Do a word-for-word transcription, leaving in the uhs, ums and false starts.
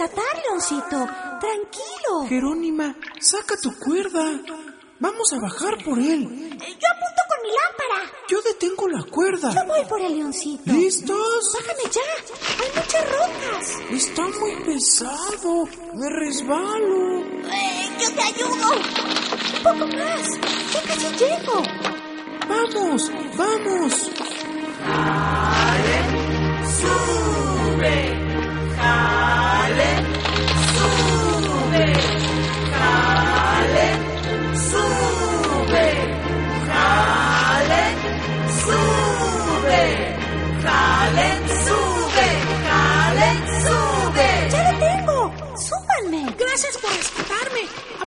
rescatar, Leoncito. Tranquilo. Jerónima, saca tu cuerda. Vamos a bajar por él. Yo apunto con mi lámpara. Yo detengo la cuerda. Yo voy por el Leoncito. ¿Listos? Bájame ya. Hay muchas rocas. Está muy pesado. Me resbalo. Eh, yo te ayudo. Un poco más. Ya casi llego. Vamos, vamos.